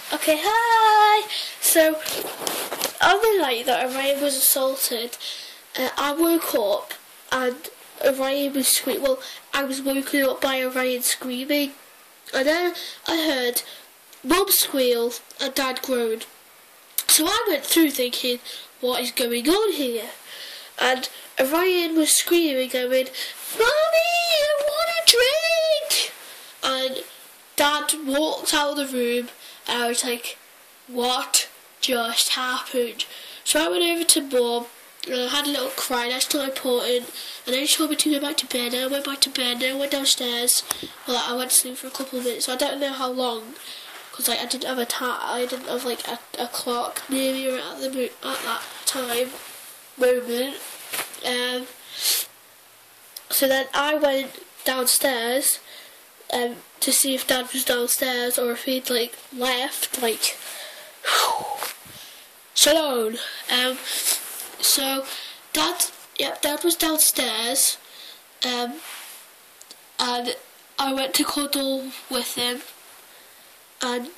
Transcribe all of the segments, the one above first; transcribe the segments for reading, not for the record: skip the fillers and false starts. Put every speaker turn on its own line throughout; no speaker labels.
Okay, hi! So, on the night that Orion was assaulted, I woke up and Orion was screaming. Well, I was woken up by Orion screaming. And then I heard Mum squeal and Dad groan. So I went through thinking, what is going on here? And Orion was screaming, going, Mommy, I want a drink! And Dad walked out of the room and I was like, what just happened? So I went over to Mum and I had a little cry, that's not important. And then she told me to go back to bed, and I went back to bed, and I went downstairs. Well, I went to sleep for a couple of minutes, so I don't know how long, because I didn't have I didn't have a clock near me or at that moment. So then I went downstairs to see if Dad was downstairs or if he'd left, Shalom. So Dad was downstairs, and I went to cuddle with him, and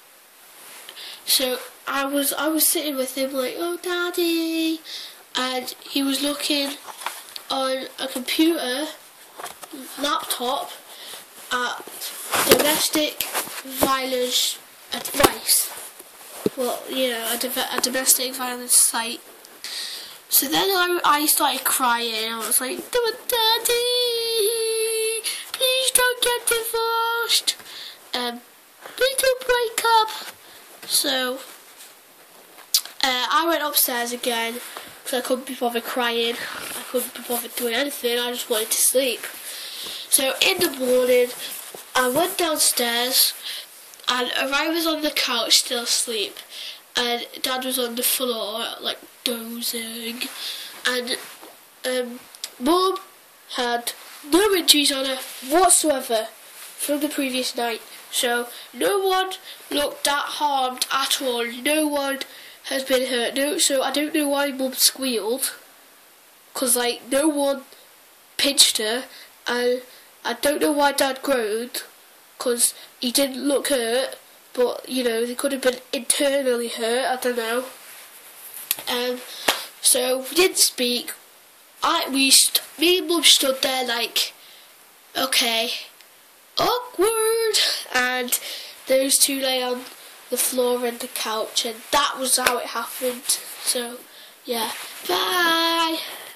so I was sitting with him like, oh Daddy, and he was looking on a computer laptop at domestic violence advice. Well, a domestic violence site. So then I started crying. I was like, Daddy, please don't get divorced. Please don't break up. So I went upstairs again because I couldn't be bothered crying. I couldn't be bothered doing anything. I just wanted to sleep. So in the morning, I went downstairs and I was on the couch still asleep. And Dad was on the floor, dozing. And Mum had no injuries on her whatsoever from the previous night. So no one looked that harmed at all. No one has been hurt. No, so I don't know why Mum squealed. Because, no one pinched her. And I don't know why Dad groaned. Because he didn't look hurt. But, they could have been internally hurt, I don't know. So we didn't speak. Me and Mum stood there okay, awkward. And those two lay on the floor and the couch, and that was how it happened. So, yeah, bye.